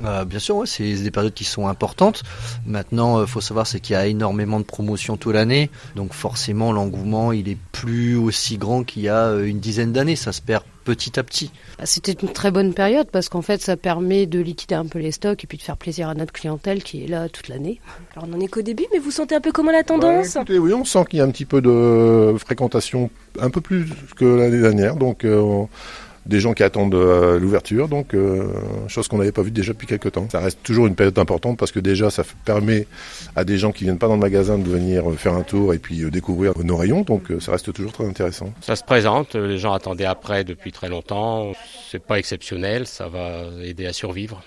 Bien sûr, ouais, c'est des périodes qui sont importantes. Maintenant, faut savoir c'est qu'il y a énormément de promotions toute l'année, donc forcément l'engouement il est plus aussi grand qu'il y a une dizaine d'années. Ça se perd petit à petit. C'était une très bonne période parce qu'en fait ça permet de liquider un peu les stocks et puis de faire plaisir à notre clientèle qui est là toute l'année. Alors on n'en est qu'au début, mais vous sentez un peu comment la tendance ? Écoutez, oui, on sent qu'il y a un petit peu de fréquentation, un peu plus que l'année dernière, donc des gens qui attendent l'ouverture, donc chose qu'on n'avait pas vue déjà depuis quelques temps. Ça reste toujours une période importante parce que déjà ça permet à des gens qui viennent pas dans le magasin de venir faire un tour et puis découvrir nos rayons, donc ça reste toujours très intéressant. Ça se présente, les gens attendaient après depuis très longtemps, c'est pas exceptionnel, ça va aider à survivre.